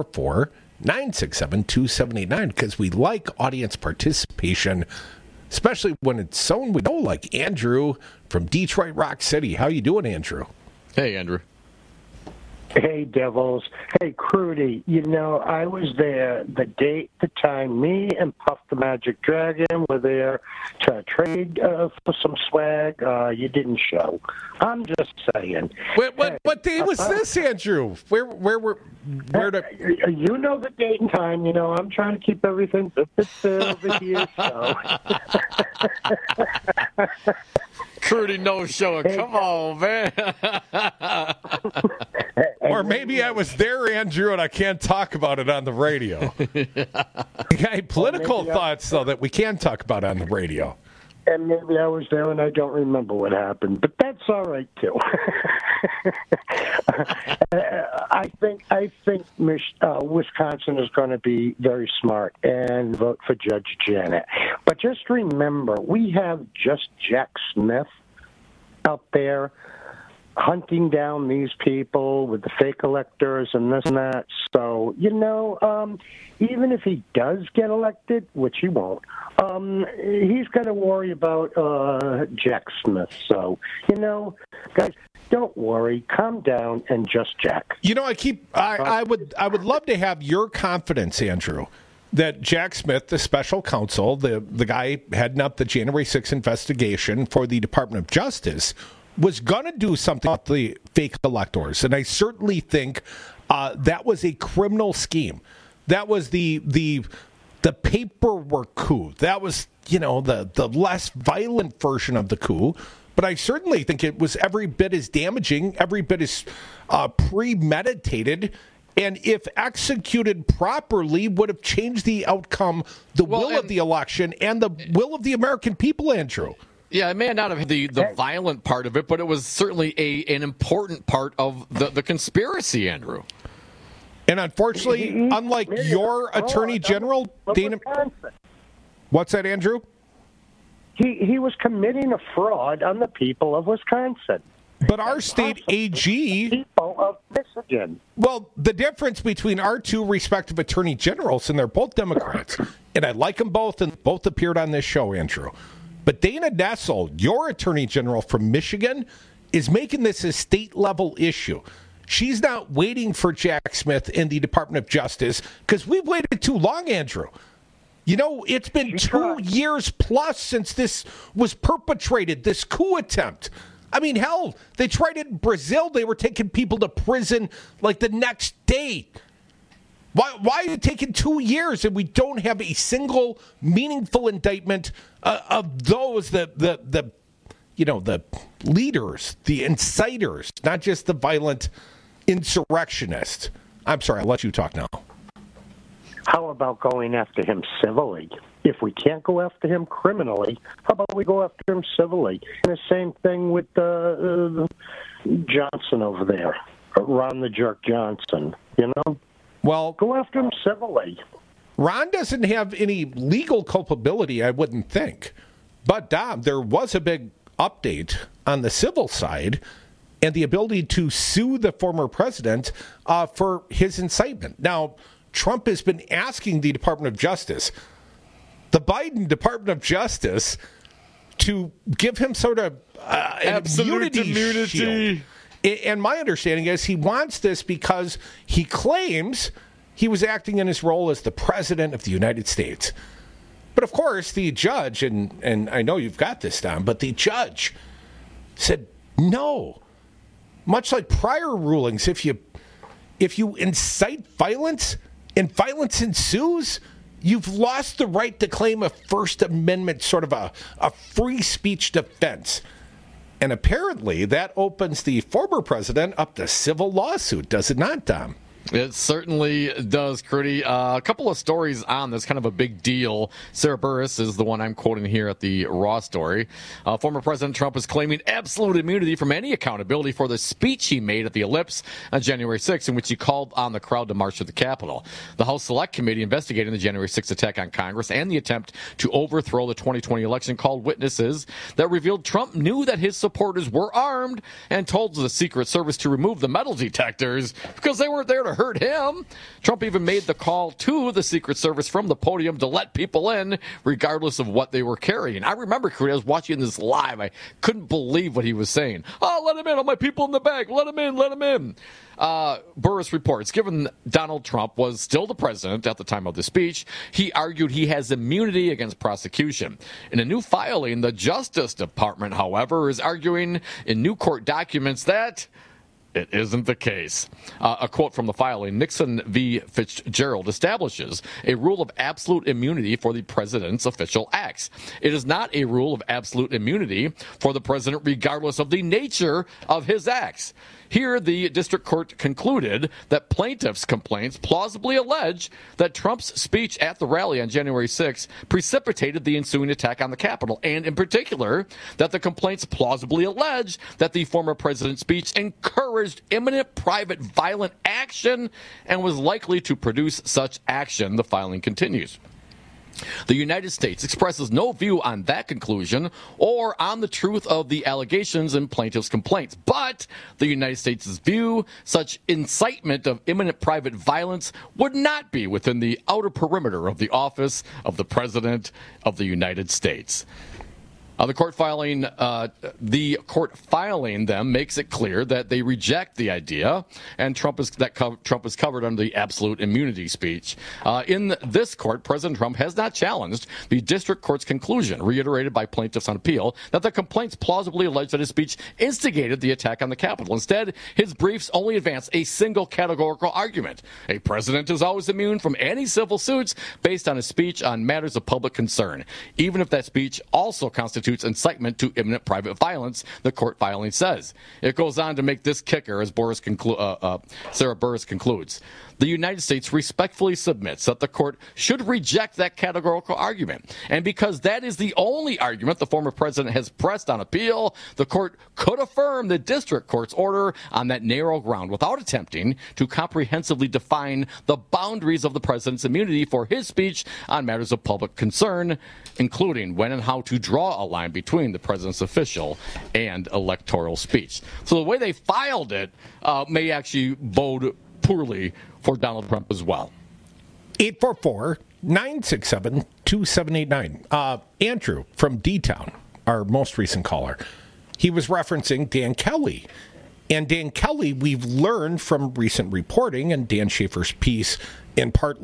844-967-2789 because we like audience participation, especially when it's someone we know, like Andrew from Detroit Rock City. How you doing, Andrew? Hey, Andrew. Hey, Devils. Hey, Crudy. You know, I was there the date, the time. Me and Puff the Magic Dragon were there to trade for some swag. You didn't show. I'm just saying. What day was this, Andrew? Where did... You know the date and time. You know, I'm trying to keep everything over here, so... Crudy no-show. Come on, man. Or maybe I was there, Andrew, and I can't talk about it on the radio. Okay, political thoughts, though, that we can talk about on the radio. And maybe I was there and I don't remember what happened, but that's all right too. I think Wisconsin is going to be very smart and vote for Judge Janet. But just remember, we have just Jack Smith out there hunting down these people with the fake electors and this and that. So, even if he does get elected, which he won't, he's got to worry about Jack Smith. So, guys, don't worry. Calm down and just Jack. I would love to have your confidence, Andrew, that Jack Smith, the special counsel, the guy heading up the January 6th investigation for the Department of Justice, was going to do something about the fake electors. And I certainly think that was a criminal scheme. That was the paperwork coup. That was, the less violent version of the coup. But I certainly think it was every bit as damaging, every bit as premeditated, and if executed properly, would have changed the outcome, will of the election, and the will of the American people, Andrew. Yeah, it may not have the violent part of it, but it was certainly an important part of the conspiracy, Andrew. And unfortunately, unlike your Attorney General, Dana... What's that, Andrew? He was committing a fraud on the people of Wisconsin. But our state AG... People of Michigan. Well, the difference between our two respective Attorney Generals, and they're both Democrats, and I like them both, and both appeared on this show, Andrew. But Dana Nessel, your Attorney General from Michigan, is making this a state-level issue. She's not waiting for Jack Smith in the Department of Justice, because we've waited too long, Andrew. It's been 2 years plus since this was perpetrated, this coup attempt. I mean, hell, they tried it in Brazil. They were taking people to prison like the next day. Why is it taking 2 years and we don't have a single meaningful indictment of those the leaders, the inciters, not just the violent insurrectionists? I'm sorry, I'll let you talk now. How about going after him civilly? If we can't go after him criminally, how about we go after him civilly? And the same thing with Johnson over there, Ron the Jerk Johnson, Well, go after him civilly. Ron doesn't have any legal culpability, I wouldn't think. But, Dom, there was a big update on the civil side and the ability to sue the former president for his incitement. Now, Trump has been asking the Department of Justice, the Biden Department of Justice, to give him sort of an immunity shield. And my understanding is he wants this because he claims he was acting in his role as the president of the United States. But of course, the judge, and I know you've got this down, but the judge said no. Much like prior rulings, if you incite violence and violence ensues, you've lost the right to claim a First Amendment sort of a free speech defense. And apparently that opens the former president up to civil lawsuit, does it not, Tom? It certainly does, Crudy. A couple of stories on this, kind of a big deal. Sarah Burris is the one I'm quoting here at the Raw story. Former President Trump is claiming absolute immunity from any accountability for the speech he made at the Ellipse on January 6th, in which he called on the crowd to march to the Capitol. The House Select Committee investigating the January 6th attack on Congress and the attempt to overthrow the 2020 election called witnesses that revealed Trump knew that his supporters were armed and told the Secret Service to remove the metal detectors because they weren't there to hurt him. Trump even made the call to the Secret Service from the podium to let people in, regardless of what they were carrying. I remember, I was watching this live. I couldn't believe what he was saying. Oh, let him in. All my people in the back. Let him in. Let him in. Burris reports, given Donald Trump was still the president at the time of the speech, he argued he has immunity against prosecution. In a new filing, the Justice Department, however, is arguing in new court documents that it isn't the case. A quote from the filing, Nixon v. Fitzgerald establishes a rule of absolute immunity for the president's official acts. It is not a rule of absolute immunity for the president regardless of the nature of his acts. Here, the district court concluded that plaintiffs' complaints plausibly allege that Trump's speech at the rally on January 6 precipitated the ensuing attack on the Capitol, and in particular, that the complaints plausibly allege that the former president's speech encouraged imminent private violent action and was likely to produce such action, the filing continues. The United States expresses no view on that conclusion or on the truth of the allegations in plaintiffs' complaints. But the United States' view, such incitement of imminent private violence would not be within the outer perimeter of the office of the President of the United States. The court filing them makes it clear that they reject the idea, and Trump is covered under the absolute immunity speech. In this court, President Trump has not challenged the district court's conclusion, reiterated by plaintiffs on appeal, that the complaints plausibly allege that his speech instigated the attack on the Capitol. Instead, his briefs only advance a single categorical argument. A president is always immune from any civil suits based on his speech on matters of public concern, even if that speech also constitutes incitement to imminent private violence, the court filing says. It goes on to make this kicker, as Sarah Burris concludes. The United States respectfully submits that the court should reject that categorical argument. And because that is the only argument the former president has pressed on appeal, the court could affirm the district court's order on that narrow ground without attempting to comprehensively define the boundaries of the president's immunity for his speech on matters of public concern, including when and how to draw a line between the president's official and electoral speech. So the way they filed it may actually bode poorly for Donald Trump as well. 844-967-2789. Andrew from D-Town, our most recent caller, he was referencing Dan Kelly. And Dan Kelly, we've learned from recent reporting, and Dan Schaefer's piece in part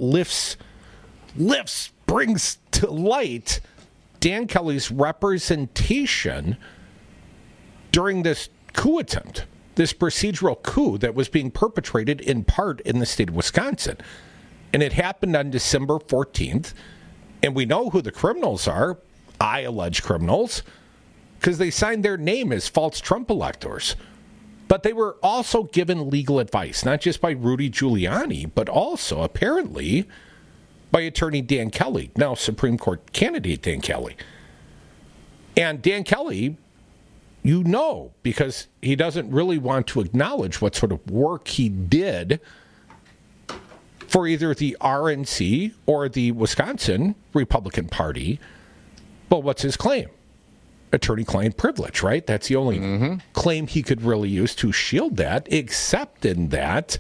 brings to light Dan Kelly's representation during this coup attempt, this procedural coup that was being perpetrated in part in the state of Wisconsin. And it happened on December 14th. And we know who the criminals are, I allege criminals, because they signed their name as false Trump electors. But they were also given legal advice, not just by Rudy Giuliani, but also apparently by attorney Dan Kelly, now Supreme Court candidate Dan Kelly. And Dan Kelly, you know, because he doesn't really want to acknowledge what sort of work he did for either the RNC or the Wisconsin Republican Party. But what's his claim? Attorney-client privilege, right? That's the only claim he could really use to shield that, except in that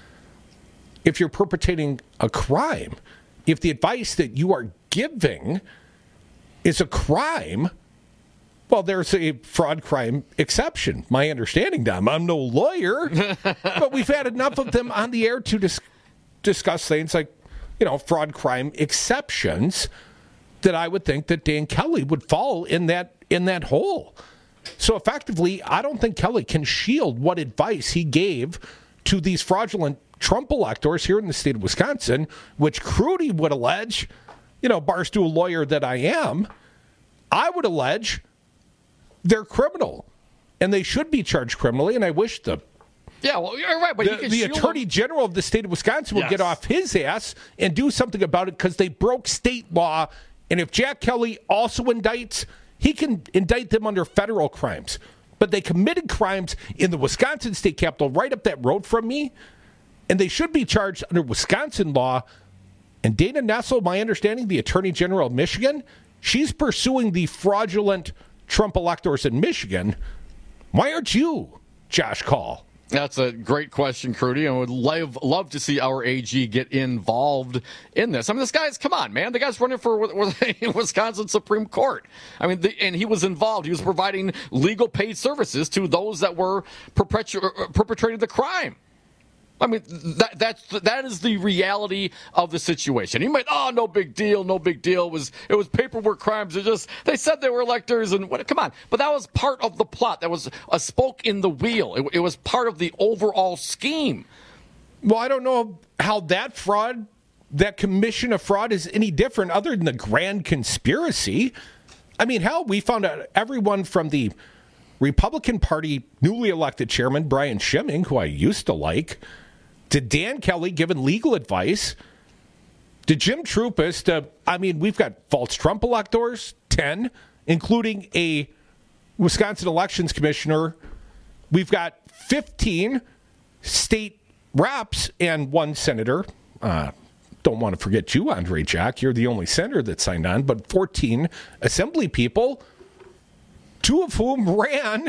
if you're perpetrating a crime, if the advice that you are giving is a crime, well, there's a fraud crime exception. My understanding, Dom, I'm no lawyer, but we've had enough of them on the air to discuss things like, fraud crime exceptions that I would think that Dan Kelly would fall in that hole. So effectively, I don't think Kelly can shield what advice he gave to these fraudulent Trump electors here in the state of Wisconsin, which Crudy would allege, barstool lawyer that I am, I would allege they're criminal, and they should be charged criminally, and I wish the you're right, but the Attorney General of the state of Wisconsin would get off his ass and do something about it because they broke state law, and if Jack Kelly also indicts, he can indict them under federal crimes. But they committed crimes in the Wisconsin state capitol right up that road from me, and they should be charged under Wisconsin law. And Dana Nessel, my understanding, the Attorney General of Michigan, she's pursuing the fraudulent Trump electors in Michigan. Why aren't you, Josh Call? That's a great question, Crudy. I would love to see our AG get involved in this. I mean, come on, man. The guy's running for Wisconsin Supreme Court. I mean, and he was involved. He was providing legal paid services to those that were perpetrating the crime. I mean, that is the reality of the situation. You might, no big deal. It was paperwork crimes. They said they were electors and come on. But that was part of the plot. That was a spoke in the wheel. It was part of the overall scheme. Well, I don't know how that commission of fraud is any different other than the grand conspiracy. I mean, hell, we found out everyone from the Republican Party newly elected chairman, Brian Schimming, who I used to like, to Dan Kelly giving legal advice, to Jim Trupis, we've got false Trump electors, 10, including a Wisconsin elections commissioner. We've got 15 state reps and 1 senator. Don't want to forget you, Andre Jack. You're the only senator that signed on, but 14 assembly people, 2 of whom ran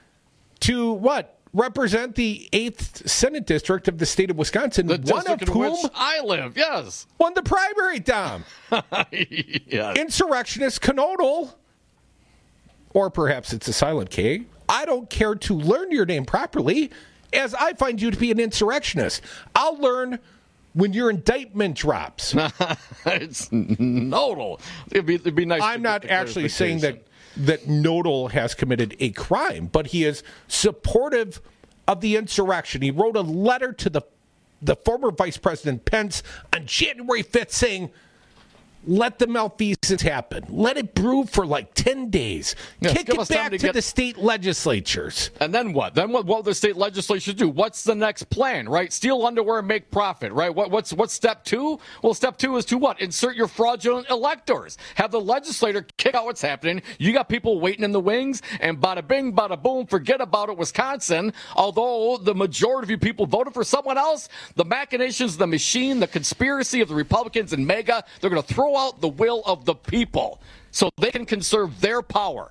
to represent the 8th Senate District of the state of Wisconsin. The district in which I live, yes. Won the primary, Dom. Yes. Insurrectionist Knodel, or perhaps it's a silent K. I don't care to learn your name properly, as I find you to be an insurrectionist. I'll learn when your indictment drops. It's Knodel. It'd be nice. I'm not actually saying that Knodel has committed a crime, but he is supportive of the insurrection. He wrote a letter to the former Vice President Pence on January 5th saying, let the malfeasance happen. Let it brew for 10 days. Yes, Kick it back to the state legislatures. And then what? Then what will the state legislatures do? What's the next plan, right? Steal underwear and make profit, right? What's step 2? Well, step 2 is to what? Insert your fraudulent electors. Have the legislator kick out what's happening. You got people waiting in the wings, and bada bing, bada boom, forget about it, Wisconsin. Although the majority of you people voted for someone else, the machinations, the machine, the conspiracy of the Republicans and MAGA, they're going to throw out the will of the people so they can conserve their power.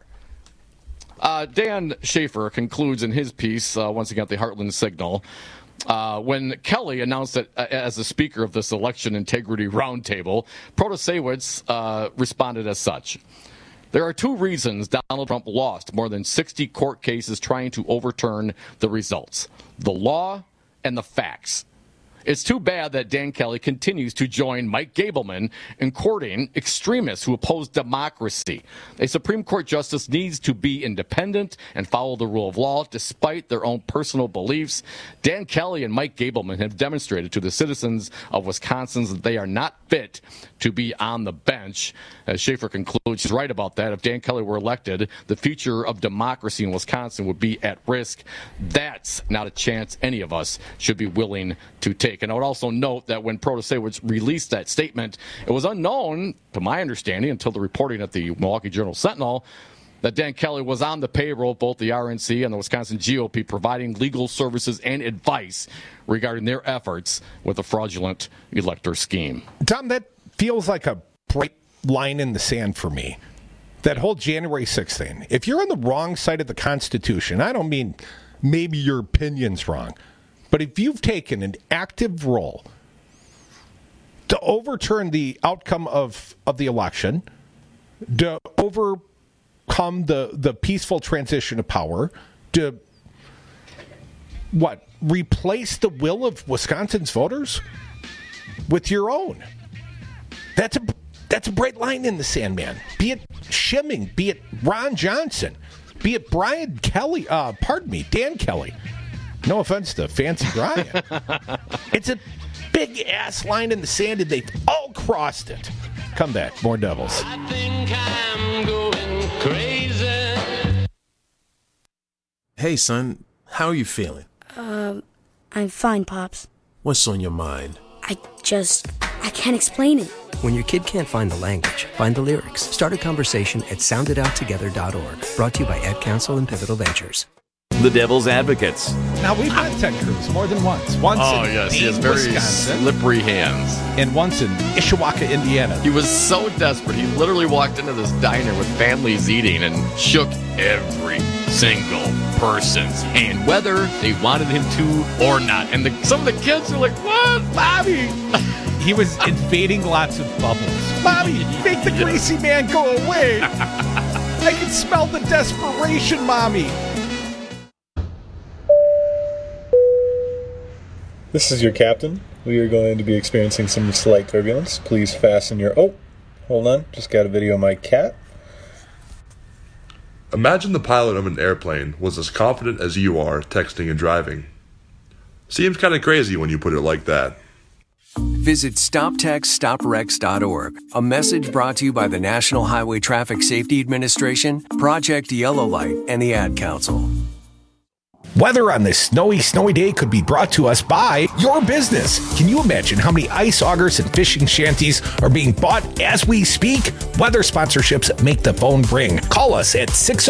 Dan Schaefer concludes in his piece, once again at the Heartland Signal, when Kelly announced that as the speaker of this election integrity roundtable, Protasewicz responded as such. There are 2 reasons Donald Trump lost more than 60 court cases trying to overturn the results: the law and the facts. It's too bad that Dan Kelly continues to join Mike Gableman in courting extremists who oppose democracy. A Supreme Court justice needs to be independent and follow the rule of law despite their own personal beliefs. Dan Kelly and Mike Gableman have demonstrated to the citizens of Wisconsin that they are not fit to be on the bench. As Schaefer concludes, he's right about that. If Dan Kelly were elected, the future of democracy in Wisconsin would be at risk. That's not a chance any of us should be willing to take. And I would also note that when Protasewicz released that statement, it was unknown, to my understanding, until the reporting at the Milwaukee Journal-Sentinel, that Dan Kelly was on the payroll of both the RNC and the Wisconsin GOP, providing legal services and advice regarding their efforts with the fraudulent elector scheme. Tom, that feels like a bright line in the sand for me. That whole January 6th thing. If you're on the wrong side of the Constitution, I don't mean maybe your opinion's wrong, but if you've taken an active role to overturn the outcome of the election, to overcome the peaceful transition of power, to replace the will of Wisconsin's voters with your own. That's a bright line in the sand, man. Be it Schimming, be it Ron Johnson, be it Dan Kelly. No offense to Fancy Brian. It's a big-ass line in the sand, and they've all crossed it. Come back. More Devils. I think I'm going crazy. Hey, son. How are you feeling? I'm fine, Pops. What's on your mind? I can't explain it. When your kid can't find the language, find the lyrics. Start a conversation at sounditouttogether.org. Brought to you by Ad Council and Pivotal Ventures. The Devil's Advocates. Now, we've met Ted Cruz more than once. Once in yes, he has very Wisconsin, slippery hands. and once in Ishawaka, Indiana. He was so desperate. He literally walked into this diner with families eating and shook every single person's hand, whether they wanted him to or not. And some of the kids were like, "What, Bobby?" He was invading lots of bubbles. Bobby, make the greasy man go away. I can smell the desperation, Mommy. This is your captain. We are going to be experiencing some slight turbulence. Please fasten your... Oh, hold on. Just got a video of my cat. Imagine the pilot of an airplane was as confident as you are texting and driving. Seems kind of crazy when you put it like that. Visit StopTextsStopWrecks.org. A message brought to you by the National Highway Traffic Safety Administration, Project Yellow Light, and the Ad Council. Weather on this snowy day could be brought to us by your business. Can you imagine how many ice augers and fishing shanties are being bought as we speak? Weather sponsorships make the phone ring. Call us at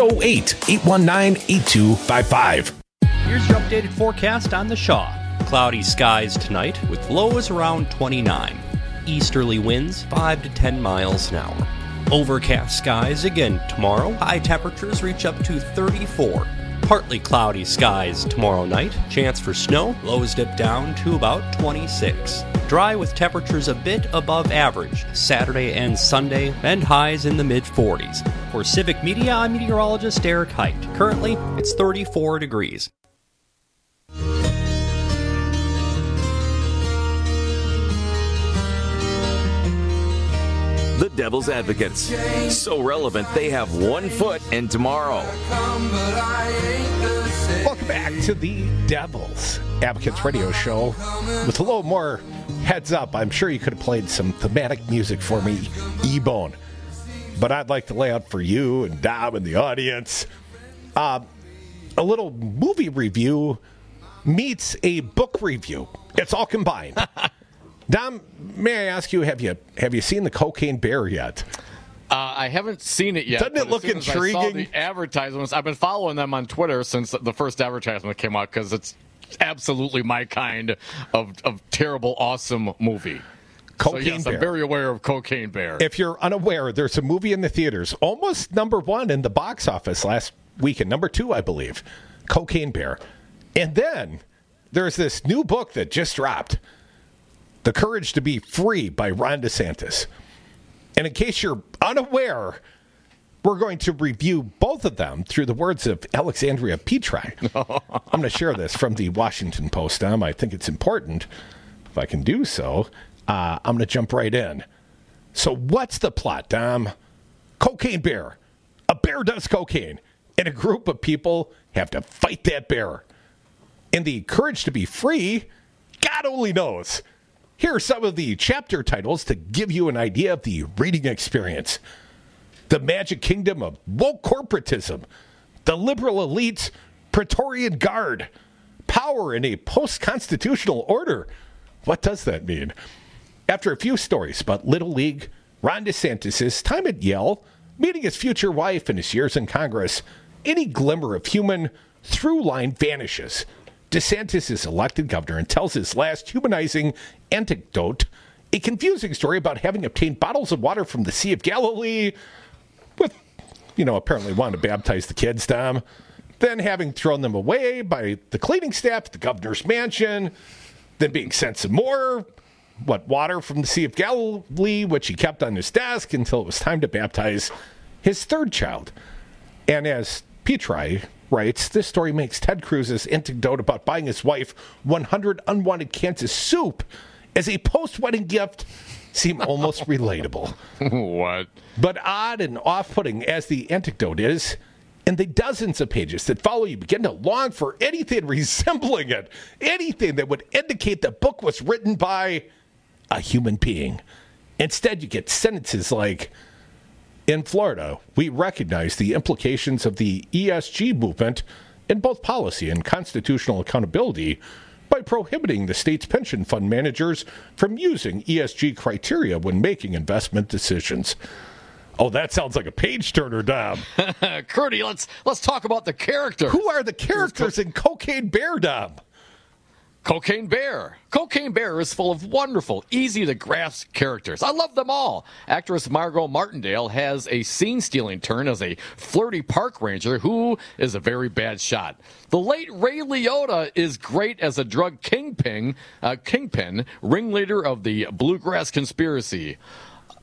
608-819-8255. Here's your updated forecast on the Shaw. Cloudy skies tonight with lows around 29. Easterly winds 5 to 10 miles an hour. Overcast skies again tomorrow. High temperatures reach up to 34. Partly cloudy skies tomorrow night. Chance for snow. Lows dip down to about 26. Dry with temperatures a bit above average Saturday and Sunday, and highs in the mid-40s. For Civic Media, I'm meteorologist Eric Height. Currently, it's 34 degrees. The Devil's Advocates. So relevant, they have one foot in tomorrow. Welcome back to the Devil's Advocates radio show. With a little more heads up, I'm sure you could have played some thematic music for me, E-Bone. But I'd like to lay out for you and Dom and the audience a little movie review meets a book review. It's all combined. Dom, may I ask you, have you seen The Cocaine Bear yet? I haven't seen it yet. Doesn't it look intriguing? I saw the advertisements. I've been following them on Twitter since the first advertisement came out because it's absolutely my kind of terrible, awesome movie. Cocaine Bear. I'm very aware of Cocaine Bear. If you're unaware, there's a movie in the theaters, almost number 1 in the box office last weekend, number 2, I believe, Cocaine Bear. And then there's this new book that just dropped, The Courage to Be Free by Ron DeSantis. And in case you're unaware, we're going to review both of them through the words of Alexandria Petri. I'm going to share this from the Washington Post, Dom. I think it's important. If I can do so, I'm going to jump right in. So what's the plot, Dom? Cocaine Bear. A bear does cocaine, and a group of people have to fight that bear. And the Courage to Be Free, God only knows. Here are some of the chapter titles to give you an idea of the reading experience. The Magic Kingdom of Woke Corporatism, The Liberal Elite's Praetorian Guard, Power in a Post-Constitutional Order. What does that mean? After a few stories about Little League, Ron DeSantis' time at Yale, meeting his future wife and his years in Congress, any glimmer of human through line vanishes. DeSantis is elected governor and tells his last humanizing anecdote, a confusing story about having obtained bottles of water from the Sea of Galilee with, apparently wanting to baptize the kids, Dom. Then having thrown them away by the cleaning staff at the governor's mansion. Then being sent some more, water from the Sea of Galilee, which he kept on his desk until it was time to baptize his third child. And as Petri writes, this story makes Ted Cruz's anecdote about buying his wife 100 unwanted cans of soup as a post-wedding gift seem almost relatable. What? But odd and off-putting as the anecdote is, in the dozens of pages that follow, you begin to long for anything resembling it, anything that would indicate the book was written by a human being. Instead, you get sentences like, in Florida, we recognize the implications of the ESG movement in both policy and constitutional accountability by prohibiting the state's pension fund managers from using ESG criteria when making investment decisions. Oh, that sounds like a page-turner, Dom. Crudy, let's talk about the characters. Who are the characters in Cocaine Bear, Dom? Cocaine Bear. Cocaine Bear is full of wonderful, easy-to-grasp characters. I love them all. Actress Margot Martindale has a scene-stealing turn as a flirty park ranger who is a very bad shot. The late Ray Liotta is great as a drug kingpin, ringleader of the Bluegrass Conspiracy.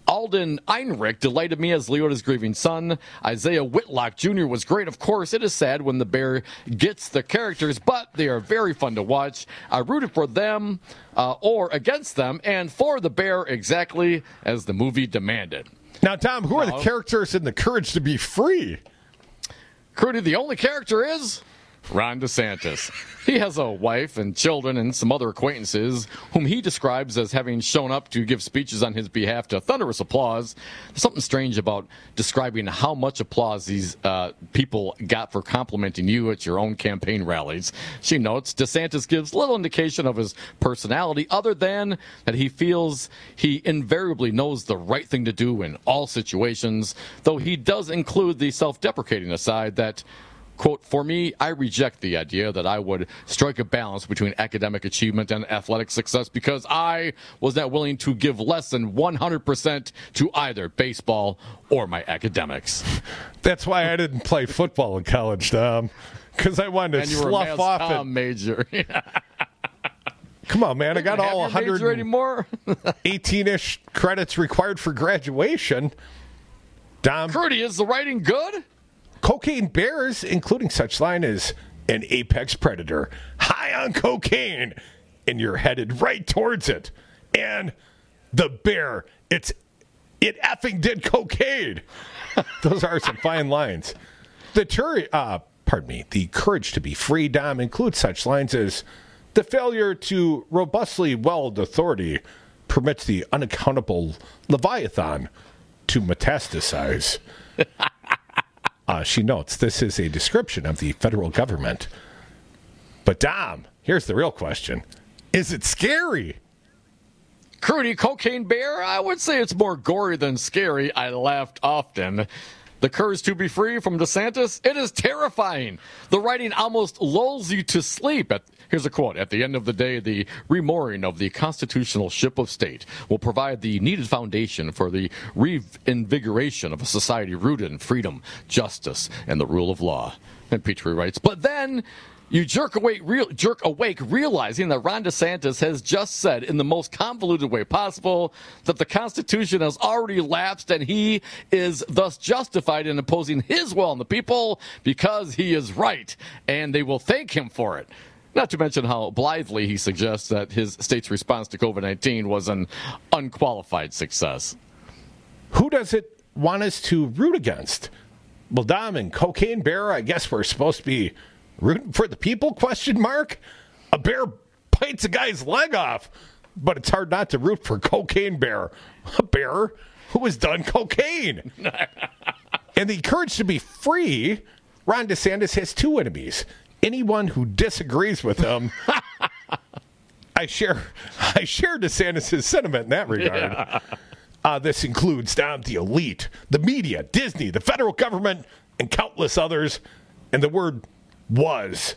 Alden Einrich delighted me as Leota's grieving son. Isaiah Whitlock Jr. was great. Of course, it is sad when the bear gets the characters, but they are very fun to watch. I rooted for them or against them and for the bear exactly as the movie demanded. Now, Tom, who are the characters in The Courage to Be Free? Crudy, the only character is Ron DeSantis. He has a wife and children and some other acquaintances whom he describes as having shown up to give speeches on his behalf to thunderous applause. There's something strange about describing how much applause these people got for complimenting you at your own campaign rallies. She notes DeSantis gives little indication of his personality other than that he feels he invariably knows the right thing to do in all situations, though he does include the self-deprecating aside that, quote, for me, I reject the idea that I would strike a balance between academic achievement and athletic success because I was not willing to give less than 100% to either baseball or my academics. That's why I didn't play football in college, Tom, because I wanted to slough off it. Major. Come on, man. I got all 118-ish credits required for graduation. Dom, Crudy, is the writing good? Cocaine Bears, including such line as an apex predator, high on cocaine, and you're headed right towards it. And the bear, it effing did cocaine. Those are some fine lines. The Courage to Be Free, Dom, includes such lines as the failure to robustly weld authority permits the unaccountable Leviathan to metastasize. She notes this is a description of the federal government. But, Dom, here's the real question. Is it scary? Crudy, Cocaine Bear, I would say it's more gory than scary. I laughed often. The Courage to Be Free from DeSantis, it is terrifying. The writing almost lulls you to sleep. Here's a quote. At the end of the day, the remooring of the constitutional ship of state will provide the needed foundation for the reinvigoration of a society rooted in freedom, justice, and the rule of law. And Petrie writes, but then you jerk awake realizing that Ron DeSantis has just said in the most convoluted way possible that the Constitution has already lapsed and he is thus justified in imposing his will on the people because he is right, and they will thank him for it. Not to mention how blithely he suggests that his state's response to COVID-19 was an unqualified success. Who does it want us to root against? Well, Dom and Cocaine Bear, I guess we're supposed to be rooting for the people, ? A bear bites a guy's leg off, but it's hard not to root for Cocaine Bear, a bear who has done cocaine. And the Courage to Be Free, Ron DeSantis has two enemies. Anyone who disagrees with him. I share DeSantis' sentiment in that regard. Yeah. This includes the elite, the media, Disney, the federal government, and countless others. And the word was.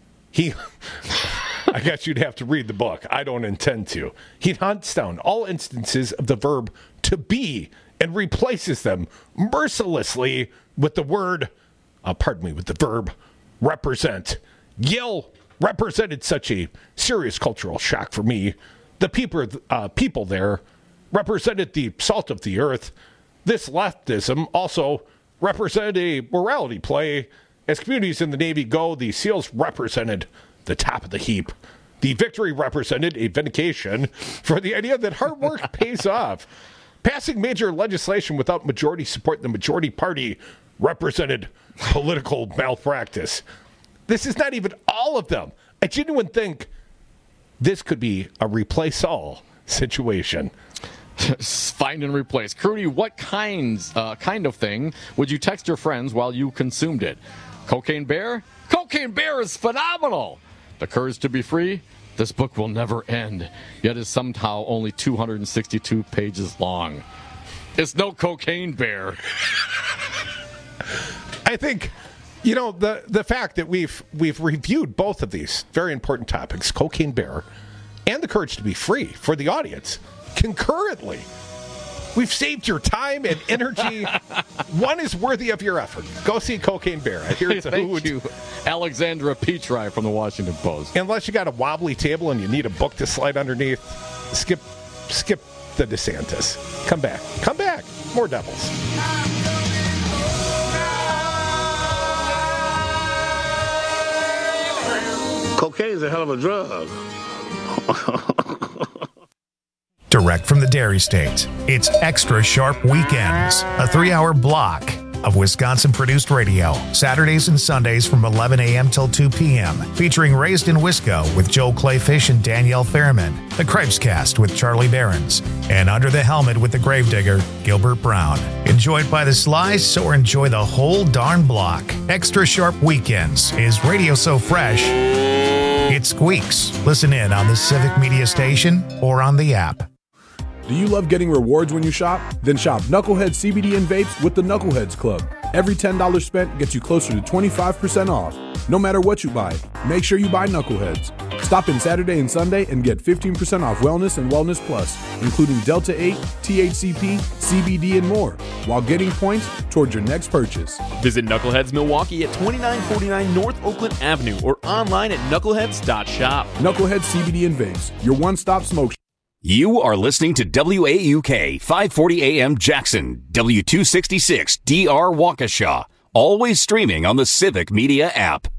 I guess you'd have to read the book. I don't intend to. He hunts down all instances of the verb to be and replaces them mercilessly with the word, with the verb represent. Yale represented such a serious cultural shock for me. The people there represented the salt of the earth. This leftism also represented a morality play. As communities in the Navy go, the SEALs represented the top of the heap. The victory represented a vindication for the idea that hard work pays off. Passing major legislation without majority support in the majority party represented political malpractice. This is not even all of them. I genuinely think this could be a replace all situation. Find and replace. Crudy, what kind of thing would you text your friends while you consumed it? Cocaine Bear? Cocaine Bear is phenomenal! The Courage to Be Free? This book will never end, yet is somehow only 262 pages long. It's no Cocaine Bear. I think, the fact that we've reviewed both of these very important topics, Cocaine Bear and The Courage to Be Free, for the audience, concurrently. We've saved your time and energy. One is worthy of your effort. Go see Cocaine Bear. I hear it's a Thank you, Alexandra Petrie from the Washington Post. Unless you got a wobbly table and you need a book to slide underneath, skip the DeSantis. Come back. Come back. More Devils. Cocaine's a hell of a drug. Direct from the Dairy State, it's Extra Sharp Weekends, a 3-hour block of Wisconsin-produced radio, Saturdays and Sundays from 11 a.m. till 2 p.m., featuring Raised in Wisco with Joel Clayfish and Danielle Fairman, The Cripescast with Charlie Behrens, and Under the Helmet with the Gravedigger, Gilbert Brown. Enjoyed by the slice or enjoy the whole darn block. Extra Sharp Weekends is radio so fresh, it squeaks. Listen in on the Civic Media Station or on the app. Do you love getting rewards when you shop? Then shop Knucklehead CBD and vapes with the Knuckleheads Club. Every $10 spent gets you closer to 25% off. No matter what you buy, make sure you buy Knuckleheads. Stop in Saturday and Sunday and get 15% off Wellness and Wellness Plus, including Delta 8, THCP, CBD, and more, while getting points towards your next purchase. Visit Knuckleheads Milwaukee at 2949 North Oakland Avenue or online at knuckleheads.shop. Knuckleheads CBD and vapes, your one-stop smoke. You are listening to WAUK 540 AM Jackson, W266 DR Waukesha, always streaming on the Civic Media app.